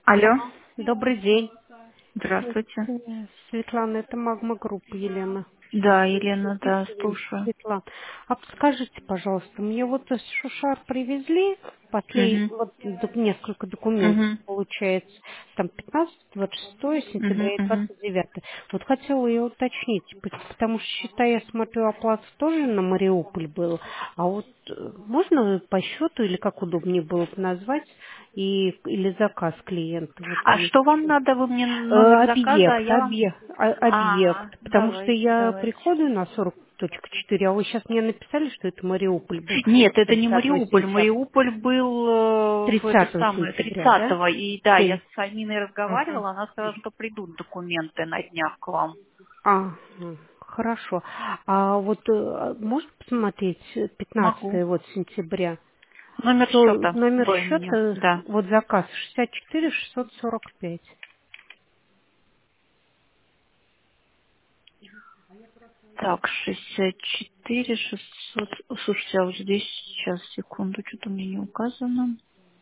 Алло, Алло, добрый день. здравствуйте. Светлана, это Магма Групп, Елена. Да, Елена, да, Записываем, слушаю. Светлана. А подскажите, пожалуйста, мне вот из Шушар привезли Угу, вот несколько документов, угу, получается, там 15, 26 угу, сентября и угу. 29. Вот хотела я уточнить, потому что, считай, я смотрю, оплата тоже на Мариуполь была, а вот можно по счету или как удобнее было бы назвать, или заказ клиента, вот А мне что вам почему. надо? Вы мне номер заказа, а Объект, я вам... Ага, объект. Потому что давайте, я давайте. приходу на 40.4, а вы сейчас мне написали, что это Мариуполь был Нет, это не 30 Мариуполь. сентября. Мариуполь был в это 30 самое, сентября, да? 30-го. И да, я 7. с Аминой Ага. разговаривала, она сказала, что придут документы на днях к вам. Ага. Хорошо. А вот можно посмотреть Могу. 15 вот сентября? Номер счета Номер вы мне, счета, да. вот заказ 64 645. Так, 64 600. Слушайте, а вот здесь, сейчас, секунду, что-то мне не указано.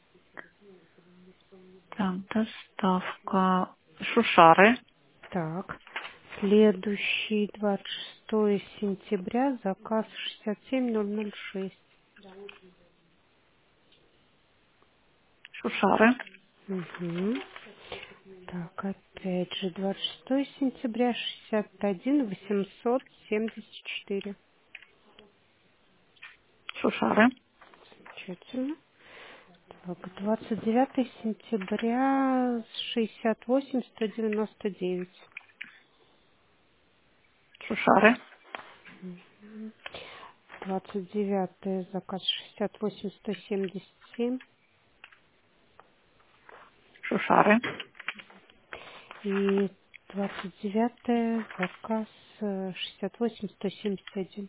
Так, доставка. Шушары. Так. Следующий 26 сентября, заказ 67006. Шушары. Угу. Так, опять же, 26 сентября, 61 874. Шушары. Замечательно. Так, 29 сентября, 68 199. Шушары. 29 заказ 68 177. Шушары. И 29 заказ 68 171.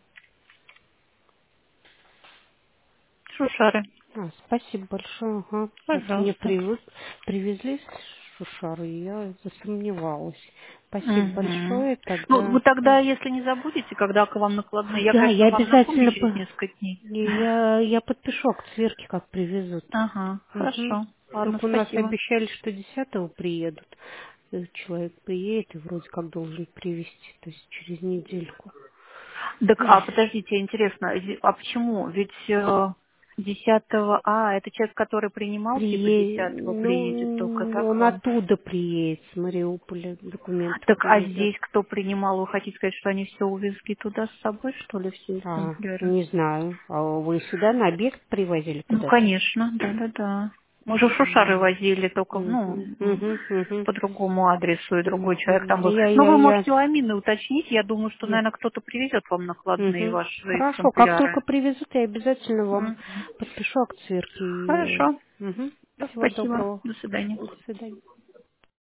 Шушары. Спасибо большое. Ага. Вот мне Пожалуйста. привезли шушары, и я засомневалась. Спасибо Угу. большое. Ну, Тогда вы тогда, если не забудете, когда к вам накладные, я, да, конечно, я вам напомню обязательно через несколько дней. я подпишу акт сверки, как привезут. Ага, Угу. хорошо. Ладно, Только у нас спасибо. обещали, что 10-го приедут. Человек приедет и вроде как должен привезти, то есть через недельку. Так, а подождите, интересно, а почему? Ведь 10-го, это человек, который принимал, типа 10-го приедет только, Ну, так он вам? оттуда приедет, с Мариуполя документы Так, а привезет. здесь кто принимал? Вы хотите сказать, что они все увезли туда с собой, что ли, все экземпляры? Не знаю. А вы сюда на объект привозили Ну, куда-то? конечно, да-да-да. Мы же в Шушары возили, только, Мгм, мгм, мгм, по другому адресу, и другой человек там мгм. был. Я, Ну, я, вы я, можете у Амины уточнить. Я думаю, что, я. наверное, кто-то привезет вам накладные Мгм. ваши Хорошо, как экземпляры. только привезут, я обязательно вам Мгм. подпишу акт сверки. Хорошо. Мгм. Да, Всего спасибо. доброго. До свидания. До свидания.